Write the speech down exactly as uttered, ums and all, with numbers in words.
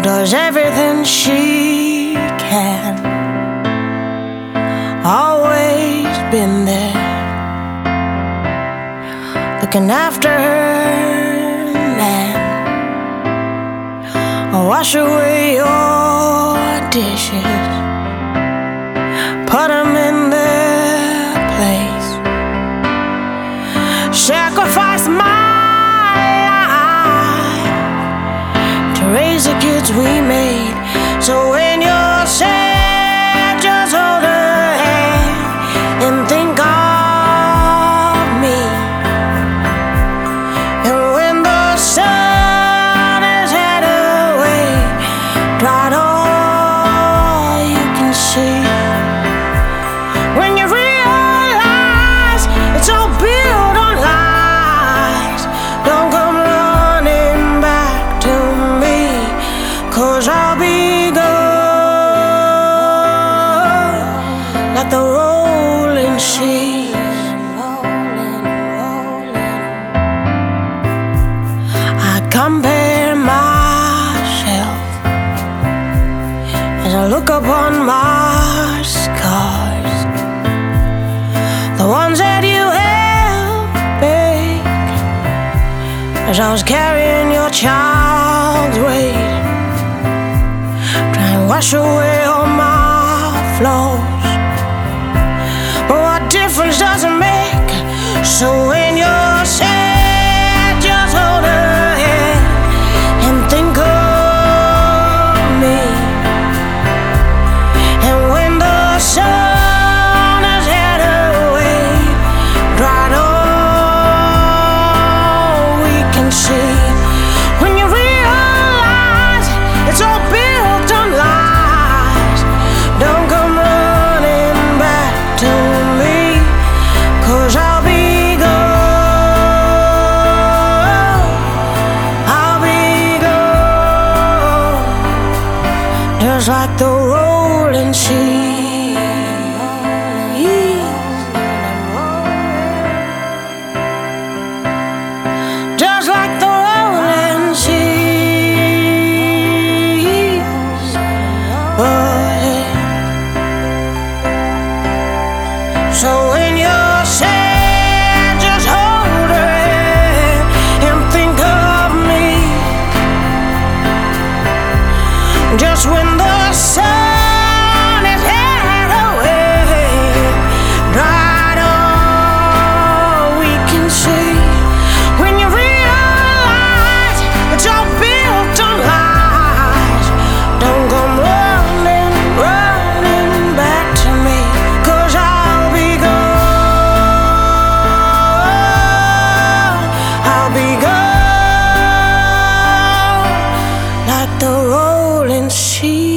does everything she can. Always been there, looking after her man. Wash away your dishes, put them in their place. Sacrifice my life to raise the kids we made. So when you're sad, just hold her hand and think of me. And when the sun has had away, dried all you can see. When you realize it's all built on lies, don't come running back to me, 'cause I'll be gone like the rolling seas. I compare myself as I look upon my scars, the ones that you helped make as I was carrying your child's weight, trying to wash away all my flaws. But what difference does it make? So when you're sad, just hold her hand and think of me. And when the sun has had away, dried all we can see. When you realize it's all built on lies, don't come running back to me, 'cause I'll be gone, I'll be gone, just like the rolling sea. Just like the rolling seas. Oh, yeah. So when you're sad, just hold her hand and think of me. Just when the sun has had away, dried all we can see. When you realize it's all built on lies, don't come running, running back to me, 'cause I'll be gone, I'll be gone like the rolling sea.